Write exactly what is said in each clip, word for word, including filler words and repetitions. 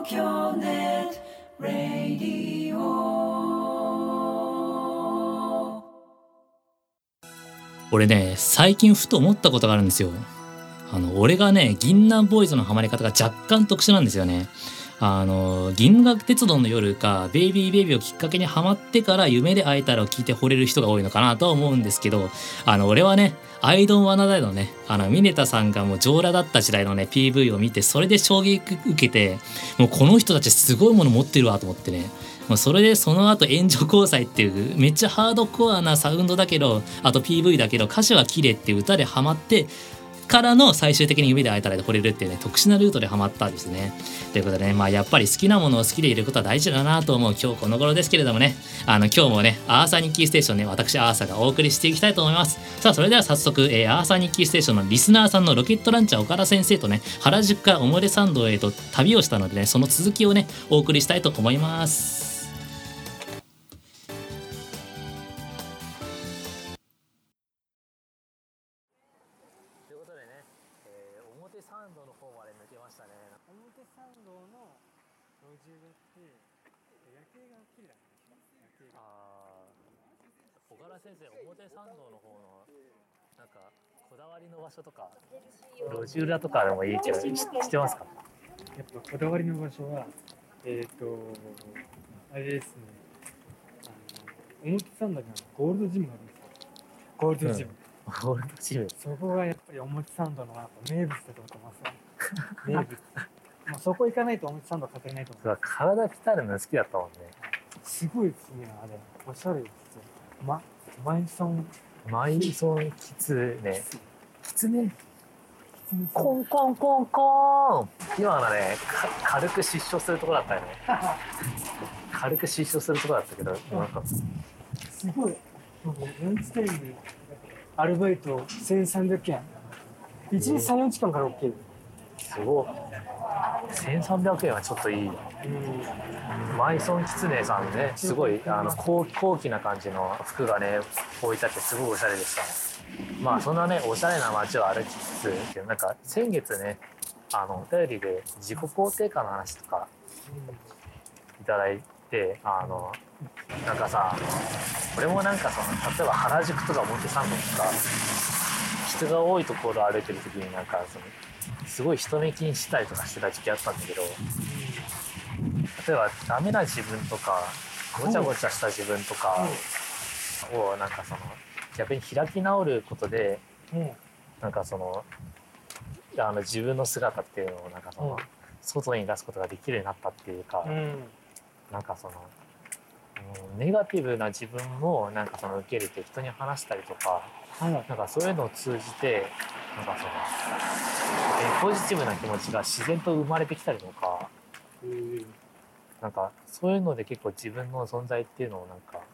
東京ネットラディオ。俺ね、最近ふと思ったことがあるんですよ。あの俺がね、銀杏ボーイズのハマり方が若干特殊なんですよね。あの銀河鉄道の夜かベイビーベイビーをきっかけにハマってから夢で会えたらを聞いて惚れる人が多いのかなとは思うんですけど、あの俺はね、アイドンワナダイのね、あのミネタさんがもう上裸だった時代のね ピーブイ を見て、それで衝撃受けて、もうこの人たちすごいもの持ってるわと思ってね、もうそれでその後援助交際っていうめっちゃハードコアなサウンドだけど、あと ピーブイ だけど歌詞は綺麗っていう歌でハマってからの最終的に夢で会えたらで惚れるっていうね、特殊なルートでハマったんですね。ということでね、まあやっぱり好きなものを好きでいることは大事だなと思う今日この頃ですけれどもね、あの今日もね、アーサー日記ステーションね、私アーサーがお送りしていきたいと思います。さあそれでは早速、えー、アーサー日記ステーションのリスナーさんのロケットランチャー岡田先生とね、原宿から表参道へと旅をしたのでね、その続きをね、お送りしたいと思います。岡田先生、表参道の方のなんかこだわりの場所とか路地裏とかでもいいけど、知ってますか？ やっぱこだわりの場所はえっ、ー、とあれですね、あの表参道にゴールドジムがあるんですよ。ゴールドジム、うん、 ゴールドジム、 そこがやっぱり表参道のやっぱ名物だと思いますよ。名物もうそこ行かないと表参道勝てないと思う。 体鍛えるの好きだったもんね。 すごいですね、あれおしゃれですよ。ま、マイソンマイソンキツネキツネコンコンコンコン。今のね、軽く失笑するところだったよね。軽く失笑するところだったけど、なんかすごい。ランチタイムでアルバイトせんさんびゃくえん。いちにちさん、よじかんから OK。 すごい。せんさんびゃくえんはちょっといい。うん、マイソンキツネさんね、すごいあの 高, 高貴な感じの服がね置いてあって、すごいおしゃれでした。まあそんなねおしゃれな街を歩きつつ、なんか先月ね、あのお便りで自己肯定感の話とかいただいて、あのなんかさ、俺もなんかその例えば原宿とか表参道とか人が多いところを歩いてる時になんかそのすごい人目気にしたりとかしてた時期あったんだけど、例えばダメな自分とかごちゃごちゃした自分とかをなんかその逆に開き直ることで、なんかそのあの自分の姿っていうのをなんかその外に出すことができるようになったっていうか、なんかそのネガティブな自分もなんかその受け入れて人に話したりとか、なんかそういうのを通じてなんかそのポジティブな気持ちが自然と生まれてきたりとか、なんかそういうので結構自分の存在っていうのをなんか、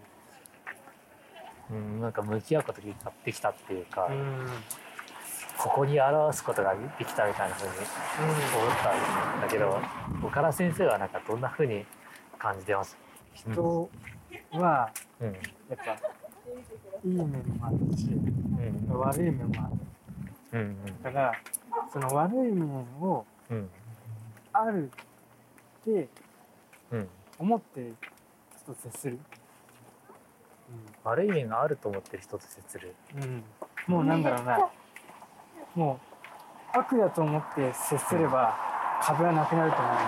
うん、なんか向き合うことができたっていうか、うん、ここに表すことができたみたいな風に思ったんだけど、うん、岡田先生はなんかどんな風に感じてます？ 人はやっぱいい面もあるし、うん、悪い面もある、うんうん、だからその悪い面をあるって思って人と接する、うん、 悪い面があると思って人と接する、 うん、もうなんだろうな、もう悪だと思って接すれば壁はなくなると思うんで、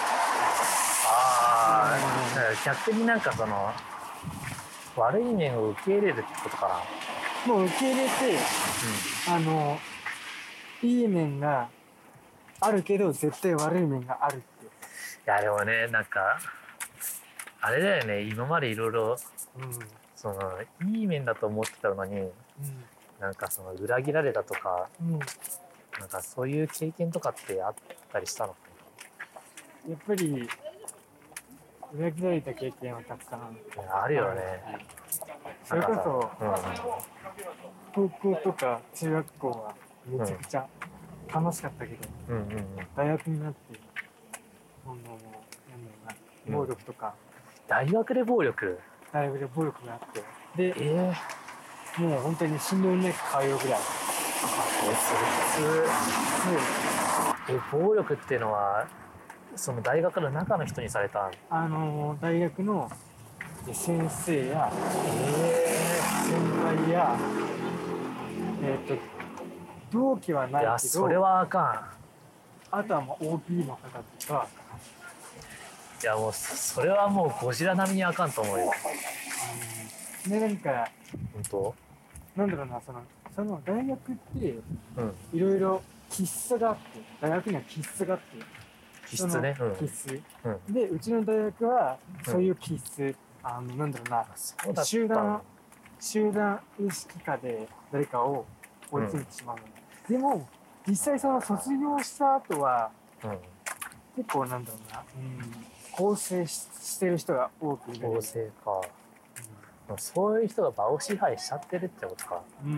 ああ、うん、逆になんかその悪い面を受け入れるってことかな。もう受け入れて、うん、あのいい面があるけど絶対悪い面があるって。いやでもね、なんかあれだよね、今までいろいろそのいい面だと思ってたのに、うん、なんかその裏切られたとか、うん、なんかそういう経験とかってあったりしたのかな。やっぱり裏切られた経験はたくさんあるよね。 それこそ、うん、高校とか中学校はめちゃくちゃ楽しかったけど、うんうんうん、大学になってあのなんだろうな、暴力とか、 うん、大学で暴力大学で暴力があって、で、 えー、もう本当に心療内科通うぐらい。 え、それ普通。え、暴力っていうのはその大学の中の人にされた。 あの大学の先生や、えー、先輩や、えー、と同期はないけど、いやそれはあかん。 あとはもう オーピー の方とか、 いやもうそれはもうゴジラ並みにあかんと思うよ。 うん、でなんか本当なんだろうな、そのその大学ってうんいろいろ気質があって、大学には気質があって、 気質ね、うん、 気質、 うん、 でうちの大学はそういう気質、うん、あのなんだろうな、 そうだった集団集団意識下で誰かを追い詰めてしまうの、うん、でも実際その卒業した後は、うん、結構なんだろうな、うん、構成 し, してる人が多くいる。 構成か、うん、そういう人が場を支配しちゃってるってことか。 うん、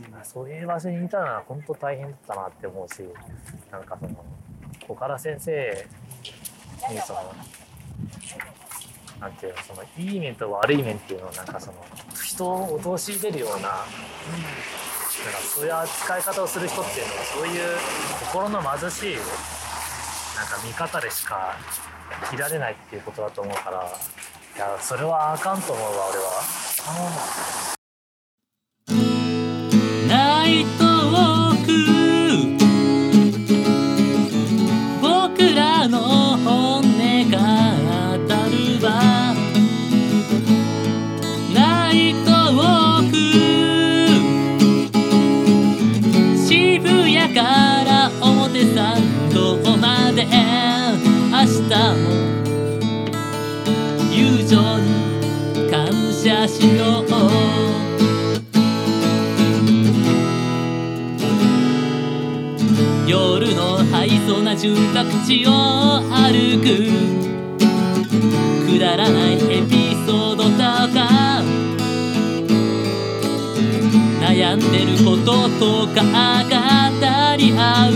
そういう場所にいたら本当大変だったなって思うし、なんかその小柄先生にそのなんていうの、そのいい面と悪い面っていうのをなんかその人を陥れるような、うん、なんかそういう扱い方をする人っていうのはそういう心の貧しいなんか見方でしかいられないっていうことだと思うから、いやそれはあかんと思うわ俺は。 ナイトウォーク、僕らの本音が当たるわ。ナイトウォーク、渋谷から表参道まで明日も友情に感謝しよう。夜の灰色な住宅地を歩く、くだらないエピソードとか悩んでることとか語り合う。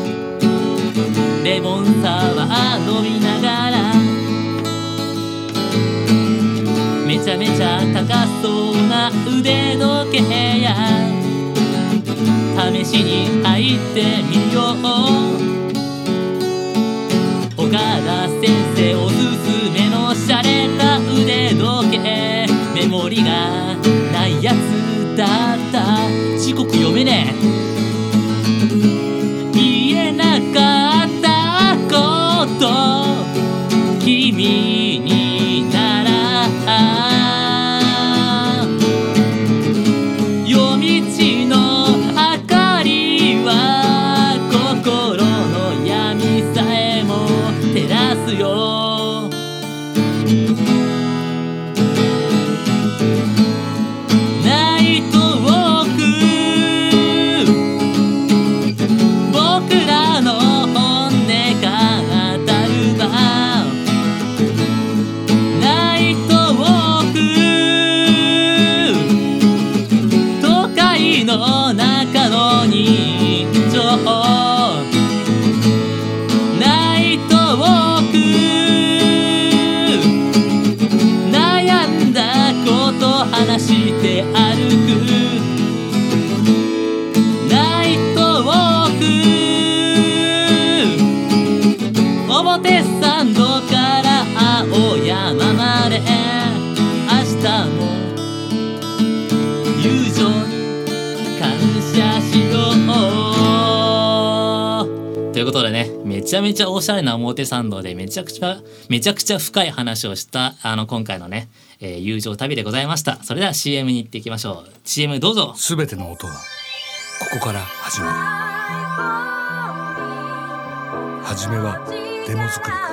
レモンサワー飲みながらめちゃめちゃ高そうな腕時計や試しに入ってみよう。岡田先生おすすめのシャレた腕時計、メモリがないやつだった。時刻読めねえ。言えなかったこと君になら夜道の明かりは心の闇さえも照らすよ。ナイトウォーク、僕らの本音が当たるわ。ナイトウォーク、都会の中の人情。ナイトウォーク、悩んだこと話して歩く。ナイトウォーク、表参道から青山まで明日も友情に感謝しよう。ということでね、めちゃめちゃおしゃれな表参道でめちゃくちゃめちゃくちゃ深い話をしたあの今回のね、えー、友情旅でございました。それでは シーエム に行っていきましょう。 シーエム どうぞ。 すべての音はここから始まる。はじめはデモ作りから、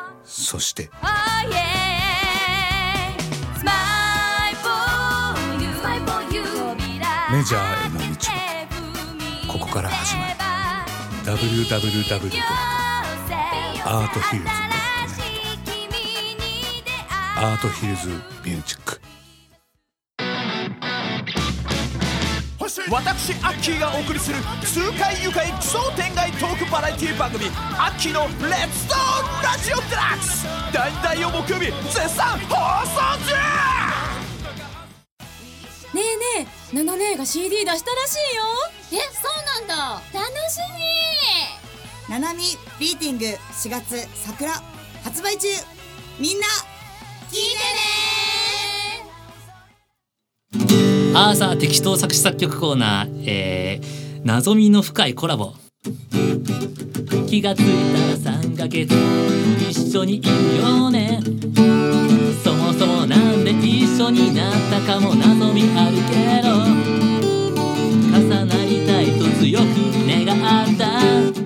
そしてメジャーへの道はここから始まる。 ダブリューダブリューダブリュー ドット アートヒルズ ドット ネット アートヒルズミュージック。 私アッキーがお送りする痛快愉快奇想天外トークバラエティ番組アッキーのレッツトーラジオデラックス、だいだいを木曜日絶賛放送中。 ねえねえ、ナナ姉が シーディー 出したらしいよ。 え、そうなんだ。楽しみ。 ナナミビーティングしがつ桜発売中。みんな聞いてね。 アーサー適当作詞作曲コーナー、えー、謎みの深いコラボ。気がついたらさんかげつ一緒にいるよね。そもそもなんで一緒になったかも謎みあるけど、重なりたいと強く願った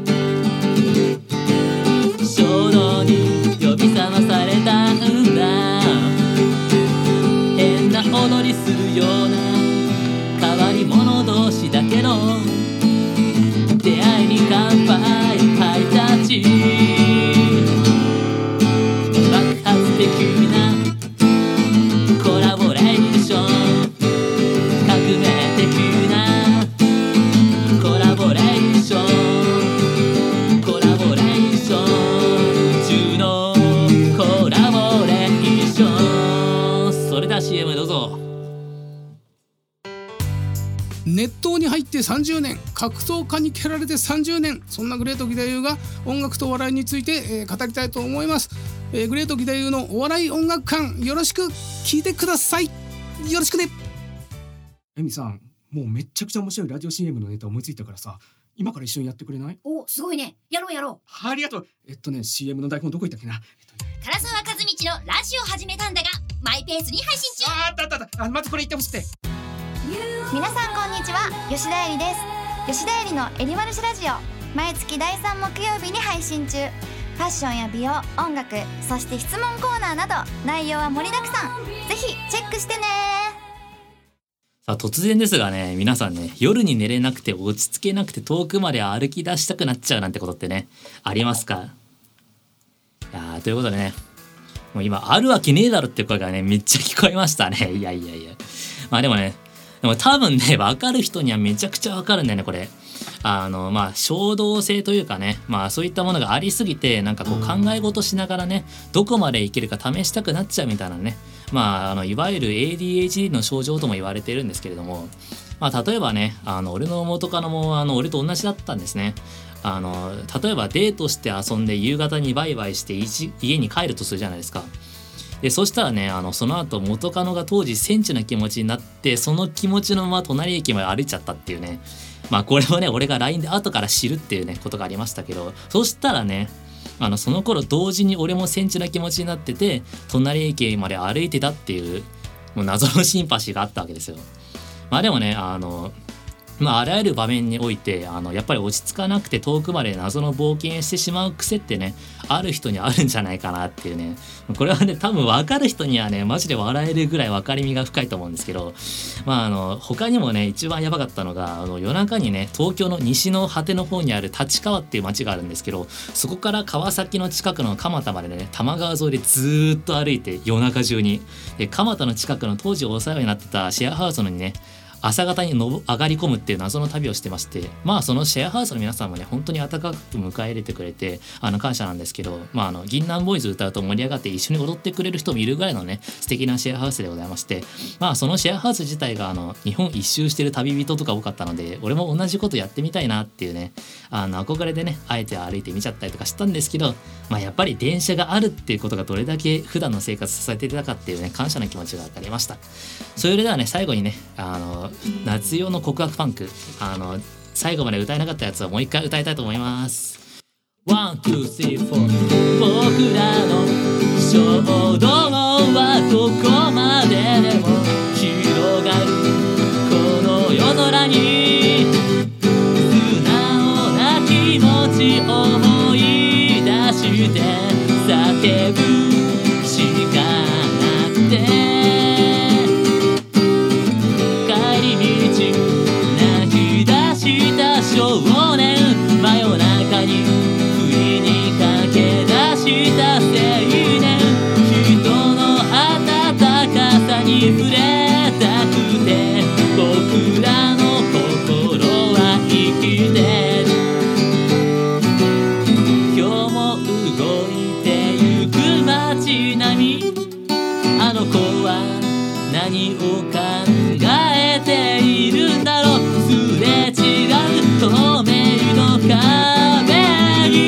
衝動に呼び覚まされたんだ。変な踊りするような変わり者同士だけど、出会いに乾杯ハイタッチ、爆発的なコラボレーション、革命的なコラボレーション、コラボレーション中のコラボレーション。それでは シーエム どうぞ。 熱湯に入ってさんじゅうねん、格闘家に蹴られてさんじゅうねん、そんなグレート義太夫が音楽と笑いについて、えー、語りたいと思います。えー、グレート義太夫のお笑い音楽館、よろしく聞いてください。よろしくね。 エミさん、もうめっちゃくちゃ面白いラジオ シーエム のネタ思いついたからさ、今から一緒にやってくれない？ お、すごいね。やろうやろう。 ありがとう。えっとね シーエム の台本どこ行ったっけな、えっとね、 唐沢和道のラジオ始めたんだがマイペースに配信中。 ああったあったあった、まずこれ言ってほしくて。 皆さんこんにちは、吉田えりです。吉田えりのエリマルシラジオ、毎月だいさん木曜日に配信中。ファッションや美容、音楽、そして質問コーナーなど内容は盛りだくさん。ぜひチェックしてね。 さあ突然ですがね、皆さんね、夜に寝れなくて落ち着けなくて遠くまで歩き出したくなっちゃうなんてことってね、ありますか？いやー、ということでね、もう今あるわけねえだろって声がねめっちゃ聞こえましたね。いやいやいや、まあでもね、でも多分ね、分かる人にはめちゃくちゃ分かるんだよね、これ。あの、まあ、衝動性というかね、まあ、そういったものがありすぎて、なんかこう考え事しながらね、どこまでいけるか試したくなっちゃうみたいなね、まあ、あの、いわゆる エーディーエイチディー の症状とも言われているんですけれども、まあ、例えばね、あの、俺の元カノも、あの、俺と同じだったんですね。あの、例えばデートして遊んで夕方にバイバイして家に帰るとするじゃないですか。でそしたらね、あのその後元カノが当時センチな気持ちになって、その気持ちのまま隣駅まで歩いちゃったっていうね、まあこれをね俺が ライン で後から知るっていうねことがありましたけど、そしたらね、あのその頃同時に俺もセンチな気持ちになってて隣駅まで歩いてたっていう、もう謎のシンパシーがあったわけですよ。まあでもね、あのまあ、あらゆる場面においてあのやっぱり落ち着かなくて遠くまで謎の冒険してしまう癖ってね、ある人にあるんじゃないかなっていうね、これはね多分分かる人にはねマジで笑えるぐらい分かりみが深いと思うんですけど、まああの他にもね一番やばかったのが、あの夜中にね東京の西の果ての方にある立川っていう町があるんですけど、そこから川崎の近くの蒲田までね多摩川沿いでずーっと歩いて夜中中に、で蒲田の近くの当時お世話になってたシェアハウスのにね朝方にの上がり込むっていう謎の旅をしてまして、まあそのシェアハウスの皆さんもね本当に温かく迎え入れてくれてあの感謝なんですけど、まああの銀杏ボーイズ歌うと盛り上がって一緒に踊ってくれる人もいるぐらいのね素敵なシェアハウスでございまして、まあそのシェアハウス自体があの日本一周してる旅人とか多かったので、俺も同じことやってみたいなっていうね、あの憧れでねあえて歩いてみちゃったりとかしたんですけど、まあやっぱり電車があるっていうことがどれだけ普段の生活支えていたかっていうね感謝の気持ちが分かりました。それではね最後にね、あの夏用の告白ファンク、あの最後まで歌えなかったやつをもう一回歌いたいと思います。ワン、ツー、スリー、フォー、僕らの衝動はどこまででも広がるこの夜空に、素直な気持ち思い出して叫ぶしかなくて、少年真夜中に不意に駆け出した青年、人の温かさに触れたくて僕らの心は生きてる。今日も動いてゆく街並み、あの子は何を考えているんだろう。すれ違う透明の壁に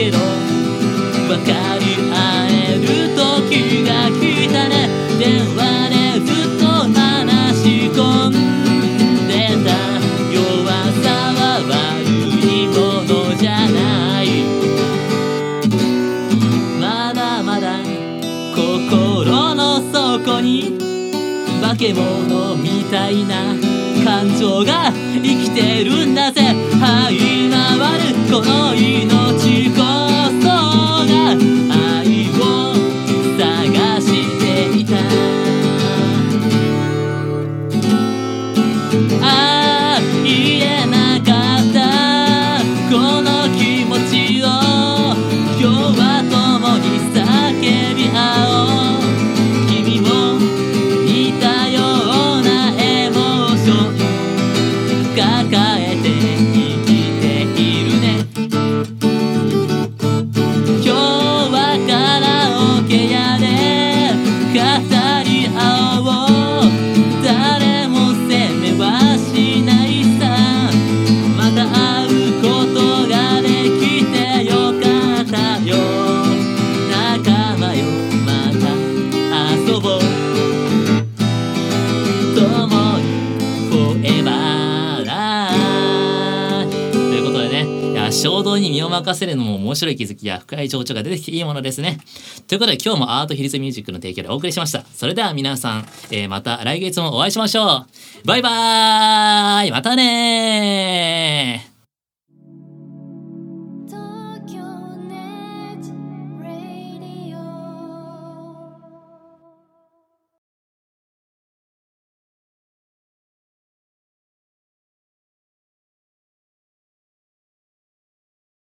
けど分かり合える時が来たね。電話でずっと話し込んでた。弱さは悪いものじゃない。まだまだ心の底に化け物みたいな感情が生きてるんだぜ。這い回るこの命こそが愛を探していた。ああ言えなかったこの気持ちを今日は共に叫び合おう。君も似たようなエモーション抱えて生きているね。今日はカラオケ屋で語り合おう。誰も責めはしないさ。また会うことができてよかったよ。仲間よまた遊ぼう。共にフォーエバーライフということでね、いや衝動に身を任せるのも面白い気づきや深い情緒が出てきていいものですね。ということで今日もアートヒルズミュージックの提供でお送りしました。それでは皆さん、えー、また来月もお会いしましょう。バイバーイ、またねー。